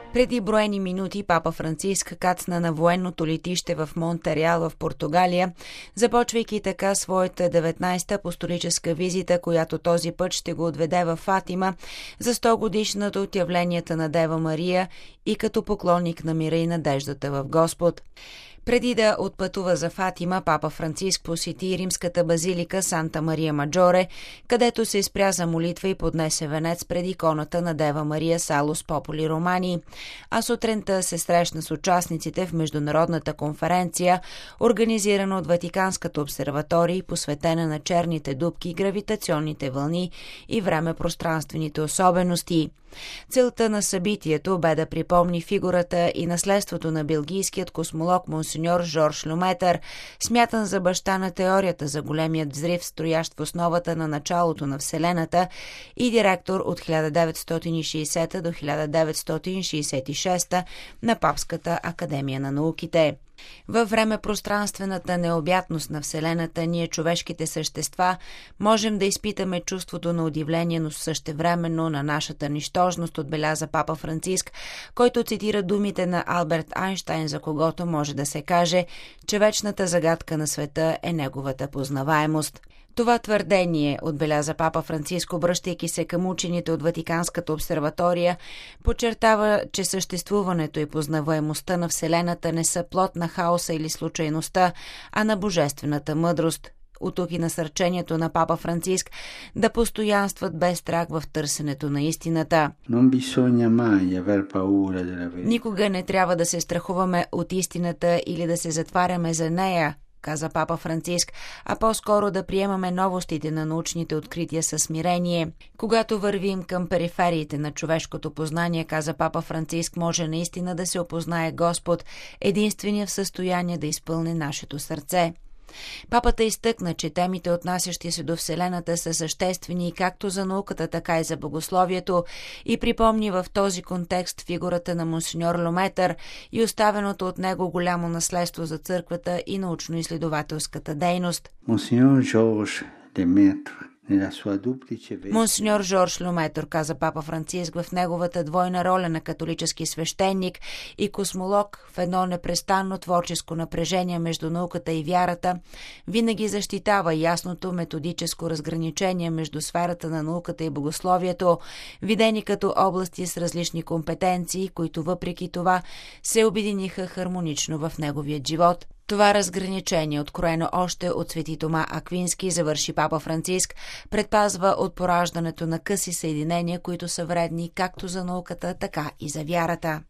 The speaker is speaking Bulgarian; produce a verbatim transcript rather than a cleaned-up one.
Преди броени минути папа Франциск кацна на военното летище в Монтереал в Португалия, започвайки така своята деветнадесета апостолическа визита, която този път ще го отведе в Фатима за сто годишната от явленията на Дева Мария и като поклонник на мира и надеждата в Господ. Преди да отпътува за Фатима, папа Франциск посети римската базилика Санта Мария Маджоре, където се спря за молитва и поднесе венец пред иконата на Дева Мария Салус Попули Романи, а сутринта се срещна с участниците в международната конференция, организирана от Ватиканската обсерватория, посветена на черните дупки, гравитационните вълни и време-пространствените особености. Целта на събитието бе да припомни фигурата и наследството на белгийският космолог монсеньор Жорж Люметър, смятан за баща на теорията за големият взрив, стоящ в основата на началото на Вселената и директор от хиляда деветстотин и шейсета до хиляда деветстотин шейсет и шеста на Папската академия на науките. Във време-пространствената необятност на Вселената ние, човешките същества, можем да изпитаме чувството на удивление, но същевременно на нашата нищожност, отбеляза папа Франциск, който цитира думите на Алберт Айнщайн, за когото може да се каже, че вечната загадка на света е неговата познаваемост. Това твърдение, отбеляза папа Франциск, обръщайки се към учените от Ватиканската обсерватория, подчертава, че съществуването и познаваемостта на Вселената не са плод на хаоса или случайността, а на божествената мъдрост. От тук и насърчението на папа Франциск да постоянстват без страх в търсенето на истината. Никога не трябва да се страхуваме от истината или да се затваряме за нея, каза папа Франциск, а по-скоро да приемаме новостите на научните открития със смирение. Когато вървим към перифериите на човешкото познание, каза папа Франциск, може наистина да се опознае Господ, единствения в състояние да изпълни нашето сърце. Папата изтъкна, че темите, отнасящи се до Вселената, са съществени както за науката, така и за богословието и припомни в този контекст фигурата на монсеньор Люметър и оставеното от него голямо наследство за църквата и научно-изследователската дейност. Монсеньор Жорж Люметър Монсеньор Жорж Люметър, каза папа Франциск, в неговата двойна роля на католически свещеник и космолог в едно непрестанно творческо напрежение между науката и вярата, винаги защитава ясното методическо разграничение между сферата на науката и богословието, видени като области с различни компетенции, които въпреки това се обединиха хармонично в неговия живот. Това разграничение, откроено още от свети Тома Аквински, завърши папа Франциск, предпазва от пораждането на къси съединения, които са вредни както за науката, така и за вярата.